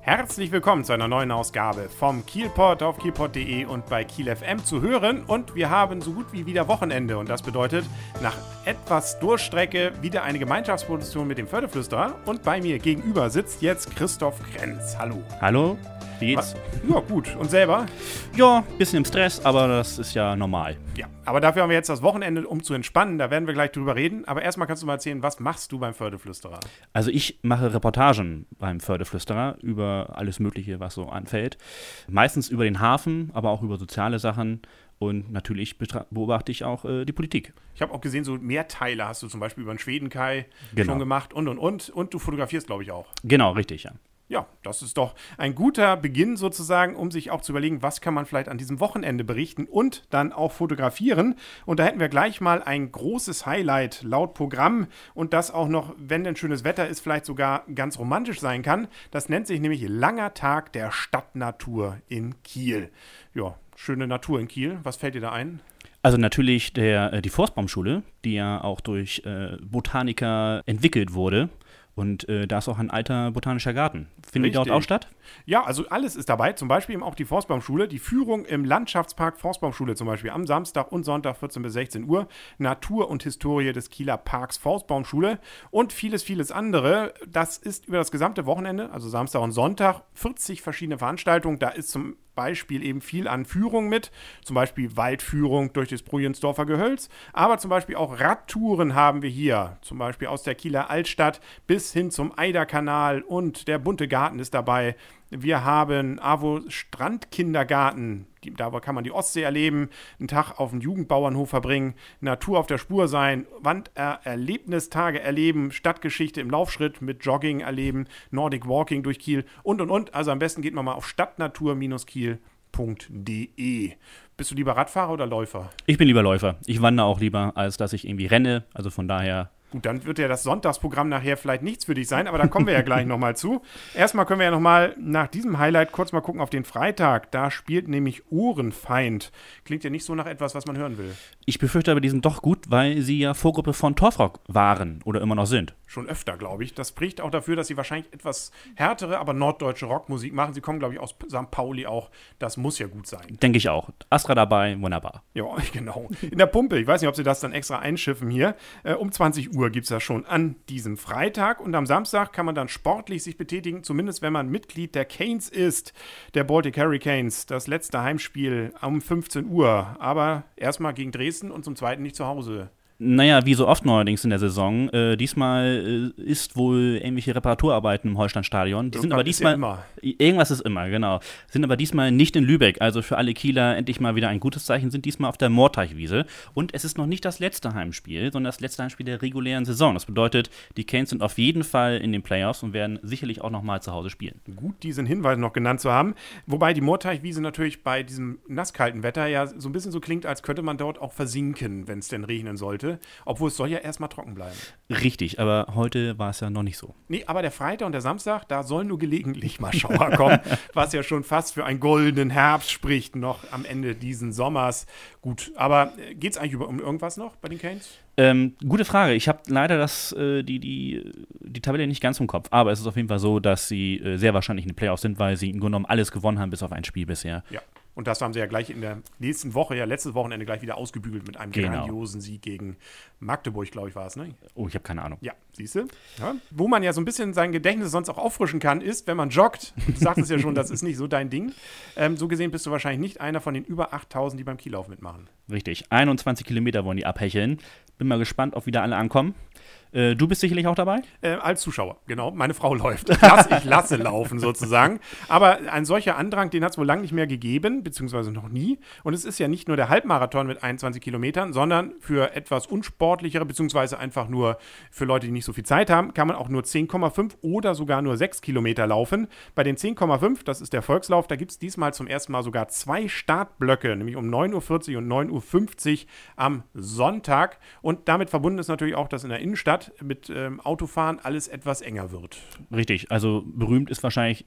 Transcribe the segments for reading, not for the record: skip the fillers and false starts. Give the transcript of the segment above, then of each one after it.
Herzlich willkommen zu einer neuen Ausgabe vom Kielpod auf kielpod.de und bei Kiel FM zu hören. Und wir haben so gut wie wieder Wochenende. Und das bedeutet, nach etwas Durchstrecke wieder eine Gemeinschaftsproduktion mit dem Förderflüsterer. Und bei mir gegenüber sitzt jetzt Christoph Krenz. Hallo. Hallo, wie geht's? Ja, gut. Und selber? Ja, bisschen im Stress, aber das ist ja normal. Ja, aber dafür haben wir jetzt das Wochenende, um zu entspannen. Da werden wir gleich drüber reden. Aber erstmal kannst du mal erzählen, was machst du beim Förderflüsterer? Also ich mache Reportagen beim Förderflüsterer über alles Mögliche, was so anfällt. Meistens über den Hafen, aber auch über soziale Sachen. Und natürlich beobachte ich auch die Politik. Ich habe auch gesehen, so Mehrteile hast du zum Beispiel über den Schwedenkai schon gemacht und. Und du fotografierst, glaube ich, auch. Genau, richtig, ja. Ja, das ist doch ein guter Beginn sozusagen, um sich auch zu überlegen, was kann man vielleicht an diesem Wochenende berichten und dann auch fotografieren. Und da hätten wir gleich mal ein großes Highlight laut Programm und das auch noch, wenn denn schönes Wetter ist, vielleicht sogar ganz romantisch sein kann. Das nennt sich nämlich Langer Tag der Stadtnatur in Kiel. Ja, schöne Natur in Kiel. Was fällt dir da ein? Also natürlich die Forstbaumschule, die ja auch durch Botaniker entwickelt wurde. Und da ist auch ein alter botanischer Garten. Findet die dort auch statt? Ja, also alles ist dabei. Zum Beispiel eben auch die Forstbaumschule. Die Führung im Landschaftspark Forstbaumschule zum Beispiel am Samstag und Sonntag 14 bis 16 Uhr. Natur und Historie des Kieler Parks Forstbaumschule und vieles, vieles andere. Das ist über das gesamte Wochenende, also Samstag und Sonntag, 40 verschiedene Veranstaltungen. Da ist zum Beispiel eben viel an Führung mit, zum Beispiel Waldführung durch das Brujensdorfer Gehölz, aber zum Beispiel auch Radtouren haben wir hier, zum Beispiel aus der Kieler Altstadt bis hin zum Eiderkanal und der bunte Garten ist dabei. Wir haben AWO Strandkindergarten, da kann man die Ostsee erleben, einen Tag auf dem Jugendbauernhof verbringen, Natur auf der Spur sein, Erlebnistage erleben, Stadtgeschichte im Laufschritt mit Jogging erleben, Nordic Walking durch Kiel und. Also am besten geht man mal auf stadtnatur-kiel.de. Bist du lieber Radfahrer oder Läufer? Ich bin lieber Läufer. Ich wandere auch lieber, als dass ich irgendwie renne. Also von daher. Gut, dann wird ja das Sonntagsprogramm nachher vielleicht nichts für dich sein, aber da kommen wir ja gleich nochmal zu. Erstmal können wir ja nochmal nach diesem Highlight kurz mal gucken auf den Freitag. Da spielt nämlich Ohrenfeind. Klingt ja nicht so nach etwas, was man hören will. Ich befürchte aber, die sind doch gut, weil sie ja Vorgruppe von Torfrock waren oder immer noch sind. Schon öfter, glaube ich. Das spricht auch dafür, dass sie wahrscheinlich etwas härtere, aber norddeutsche Rockmusik machen. Sie kommen, glaube ich, aus St. Pauli auch. Das muss ja gut sein. Denke ich auch. Astra dabei, wunderbar. Ja, genau. In der Pumpe, ich weiß nicht, ob sie das dann extra einschiffen hier. Um 20 Uhr gibt es das schon an diesem Freitag. Und am Samstag kann man dann sportlich sich betätigen, zumindest wenn man Mitglied der Canes ist, der Baltic Hurricanes. Das letzte Heimspiel um 15 Uhr. Aber erstmal gegen Dresden und zum zweiten nicht zu Hause. Naja, wie so oft neuerdings in der Saison. Diesmal ist wohl irgendwelche Reparaturarbeiten im Holsteinstadion. Die sind aber diesmal. Irgendwas ist immer, genau. Sind aber diesmal nicht in Lübeck. Also für alle Kieler endlich mal wieder ein gutes Zeichen, sind diesmal auf der Moorteichwiese. Und es ist noch nicht das letzte Heimspiel, sondern das letzte Heimspiel der regulären Saison. Das bedeutet, die Canes sind auf jeden Fall in den Playoffs und werden sicherlich auch nochmal zu Hause spielen. Gut, diesen Hinweis noch genannt zu haben. Wobei die Moorteichwiese natürlich bei diesem nasskalten Wetter ja so ein bisschen so klingt, als könnte man dort auch versinken, wenn es denn regnen sollte. Obwohl es soll ja erstmal trocken bleiben. Richtig, aber heute war es ja noch nicht so. Nee, aber der Freitag und der Samstag, da sollen nur gelegentlich mal Schauer kommen, was ja schon fast für einen goldenen Herbst spricht, noch am Ende diesen Sommers. Gut, aber geht es eigentlich um irgendwas noch bei den Canes? Gute Frage. Ich habe leider die Tabelle nicht ganz im Kopf, aber es ist auf jeden Fall so, dass sie sehr wahrscheinlich in den Playoffs sind, weil sie im Grunde genommen alles gewonnen haben, bis auf ein Spiel bisher. Ja. Und das haben sie ja gleich in der nächsten Woche, ja letztes Wochenende gleich wieder ausgebügelt mit einem grandiosen Sieg gegen Magdeburg, glaube ich, war es, ne? Oh, ich habe keine Ahnung. Ja, siehst du? Ja. Wo man ja so ein bisschen sein Gedächtnis sonst auch auffrischen kann, ist, wenn man joggt. Du sagtest ja schon, das ist nicht so dein Ding. So gesehen bist du wahrscheinlich nicht einer von den über 8.000, die beim Kiellauf mitmachen. Richtig. 21 Kilometer wollen die abhecheln. Bin mal gespannt, ob wieder alle ankommen. Du bist sicherlich auch dabei? Als Zuschauer, genau. Meine Frau läuft. Ich lasse laufen sozusagen. Aber ein solcher Andrang, den hat es wohl lange nicht mehr gegeben, beziehungsweise noch nie. Und es ist ja nicht nur der Halbmarathon mit 21 Kilometern, sondern für etwas unsportlichere, beziehungsweise einfach nur für Leute, die nicht so viel Zeit haben, kann man auch nur 10,5 oder sogar nur 6 Kilometer laufen. Bei den 10,5, das ist der Volkslauf, da gibt es diesmal zum ersten Mal sogar 2 Startblöcke, nämlich um 9.40 Uhr und 9.50 Uhr am Sonntag. Und Und damit verbunden ist natürlich auch, dass in der Innenstadt mit Autofahren alles etwas enger wird. Richtig, also berühmt ist wahrscheinlich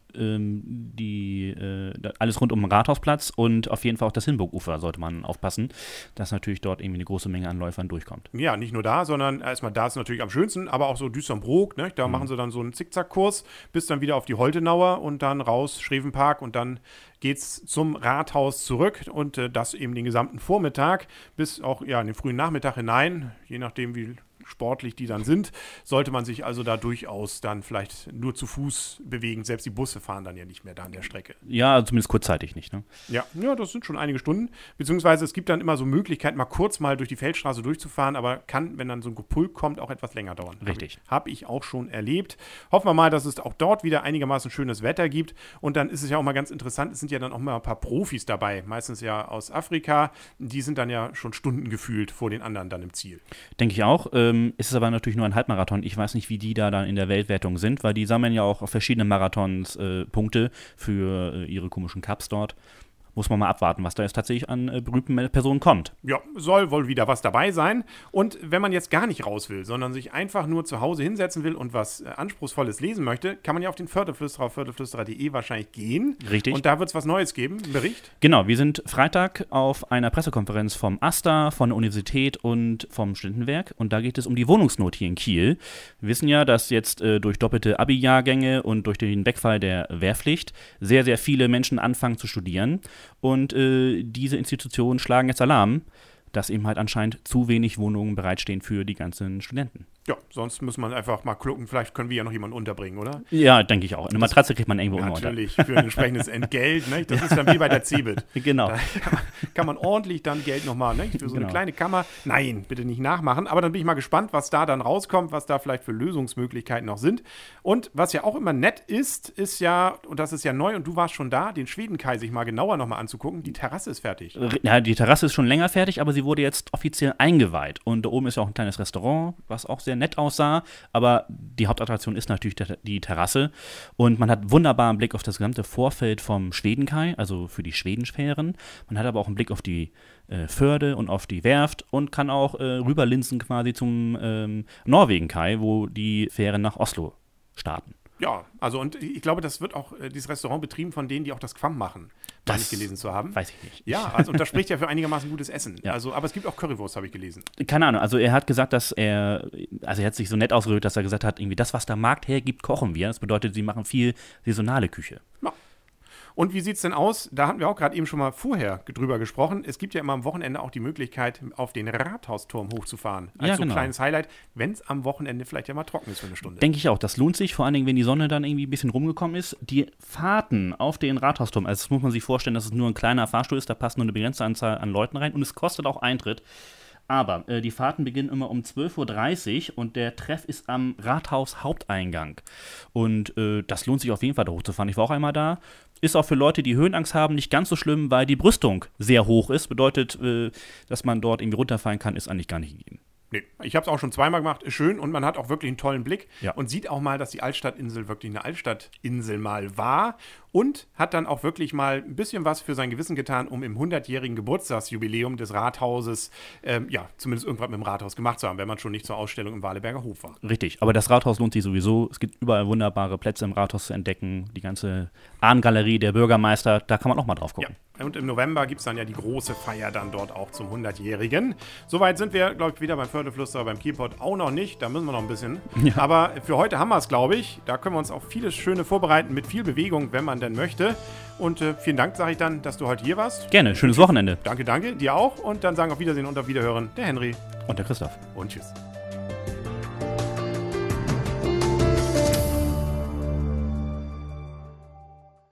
alles rund um den Rathausplatz und auf jeden Fall auch das Hinburgufer sollte man aufpassen, dass natürlich dort irgendwie eine große Menge an Läufern durchkommt. Ja, nicht nur da, sondern erstmal da ist natürlich am schönsten, aber auch so Düsternbrook, ne? Da machen sie dann so einen Zickzackkurs bis dann wieder auf die Holtenauer und dann raus, Schrevenpark und dann geht's zum Rathaus zurück und das eben den gesamten Vormittag bis auch in den frühen Nachmittag hinein, je nachdem wie sportlich die dann sind, sollte man sich also da durchaus dann vielleicht nur zu Fuß bewegen. Selbst die Busse fahren dann ja nicht mehr da an der Strecke. Ja, zumindest kurzzeitig nicht, ne? Ja, das sind schon einige Stunden. Beziehungsweise es gibt dann immer so Möglichkeiten, mal kurz mal durch die Feldstraße durchzufahren, aber kann, wenn dann so ein Gepulk kommt, auch etwas länger dauern. Richtig. Habe ich auch schon erlebt. Hoffen wir mal, dass es auch dort wieder einigermaßen schönes Wetter gibt. Und dann ist es ja auch mal ganz interessant, es sind ja dann auch mal ein paar Profis dabei, meistens ja aus Afrika. Die sind dann ja schon Stunden gefühlt vor den anderen dann im Ziel. Denke ich auch. Ist es aber natürlich nur ein Halbmarathon. Ich weiß nicht, wie die da dann in der Weltwertung sind, weil die sammeln ja auch auf verschiedenen Marathons Punkte für ihre komischen Cups dort. Muss man mal abwarten, was da jetzt tatsächlich an berühmten Personen kommt. Ja, soll wohl wieder was dabei sein. Und wenn man jetzt gar nicht raus will, sondern sich einfach nur zu Hause hinsetzen will und was Anspruchsvolles lesen möchte, kann man ja auf den Förderflüsterer auf förderflüsterer.de wahrscheinlich gehen. Richtig. Und da wird es was Neues geben, einen Bericht. Genau, wir sind Freitag auf einer Pressekonferenz vom AStA, von der Universität und vom Studentenwerk. Und da geht es um die Wohnungsnot hier in Kiel. Wir wissen ja, dass jetzt durch doppelte Abi-Jahrgänge und durch den Wegfall der Wehrpflicht sehr, sehr viele Menschen anfangen zu studieren. Und diese Institutionen schlagen jetzt Alarm, dass eben halt anscheinend zu wenig Wohnungen bereitstehen für die ganzen Studenten. Ja, sonst muss man einfach mal gucken, vielleicht können wir ja noch jemanden unterbringen, oder? Ja, denke ich auch. Eine Matratze kriegt man irgendwo immer unter. Natürlich, für ein entsprechendes Entgelt. Ne? Das ist dann wie bei der CeBIT. Genau. Da kann man ordentlich dann Geld nochmal, ne? Für so eine kleine Kammer. Nein, bitte nicht nachmachen. Aber dann bin ich mal gespannt, was da dann rauskommt, was da vielleicht für Lösungsmöglichkeiten noch sind. Und was ja auch immer nett ist ja, und das ist ja neu und du warst schon da, den Schwedenkai sich mal genauer nochmal anzugucken. Die Terrasse ist fertig. Ja, die Terrasse ist schon länger fertig, aber sie wurde jetzt offiziell eingeweiht. Und da oben ist ja auch ein kleines Restaurant, was auch sehr nett aussah. Aber die Hauptattraktion ist natürlich die Terrasse. Und man hat wunderbaren Blick auf das gesamte Vorfeld vom Schwedenkai, also für die Schwedenfähren. Man hat aber auch einen Blick auf die Förde und auf die Werft und kann auch rüberlinsen quasi zum Norwegenkai, wo die Fähren nach Oslo starten. Ja, also und ich glaube, das wird auch dieses Restaurant betrieben von denen, die auch das Quam machen, meine ich gelesen zu haben. Weiß ich nicht. Ja, also und das spricht ja für einigermaßen gutes Essen. Ja. Also, aber es gibt auch Currywurst, habe ich gelesen. Keine Ahnung, also er hat gesagt, dass er hat sich so nett ausgedrückt, dass er gesagt hat, irgendwie das, was der Markt hergibt, kochen wir. Das bedeutet, sie machen viel saisonale Küche. Ja. Und wie sieht es denn aus? Da hatten wir auch gerade eben schon mal vorher drüber gesprochen. Es gibt ja immer am Wochenende auch die Möglichkeit, auf den Rathausturm hochzufahren. Als ja, so ein genau. kleines Highlight, wenn es am Wochenende vielleicht ja mal trocken ist für eine Stunde. Denke ich auch. Das lohnt sich, vor allen Dingen, wenn die Sonne dann irgendwie ein bisschen rumgekommen ist. Die Fahrten auf den Rathausturm, also das muss man sich vorstellen, dass es nur ein kleiner Fahrstuhl ist, da passt nur eine begrenzte Anzahl an Leuten rein und es kostet auch Eintritt. Aber die Fahrten beginnen immer um 12.30 Uhr und der Treff ist am Rathaus-Haupteingang. Und das lohnt sich auf jeden Fall, da hochzufahren. Ich war auch einmal da. Ist auch für Leute, die Höhenangst haben, nicht ganz so schlimm, weil die Brüstung sehr hoch ist. Bedeutet, dass man dort irgendwie runterfallen kann, ist eigentlich gar nicht gegeben. Nee, ich habe es auch schon zweimal gemacht, ist schön und man hat auch wirklich einen tollen Blick und sieht auch mal, dass die Altstadtinsel wirklich eine Altstadtinsel mal war und hat dann auch wirklich mal ein bisschen was für sein Gewissen getan, um im 100-jährigen Geburtstagsjubiläum des Rathauses, zumindest irgendwas mit dem Rathaus gemacht zu haben, wenn man schon nicht zur Ausstellung im Waleberger Hof war. Richtig, aber das Rathaus lohnt sich sowieso. Es gibt überall wunderbare Plätze im Rathaus zu entdecken. Die ganze Ahnengalerie, der Bürgermeister, da kann man auch mal drauf gucken. Ja, und im November gibt es dann ja die große Feier dann dort auch zum 100-jährigen. Soweit sind wir, glaube ich, wieder beim Förderflüsterer, beim Kielpot auch noch nicht. Da müssen wir noch ein bisschen. Ja. Aber für heute haben wir es, glaube ich. Da können wir uns auf vieles Schöne vorbereiten mit viel Bewegung, wenn man denn möchte. Und vielen Dank, sage ich dann, dass du heute hier warst. Gerne, schönes Wochenende. Danke, dir auch. Und dann sagen auf Wiedersehen und auf Wiederhören der Henry. Und der Christoph. Und tschüss.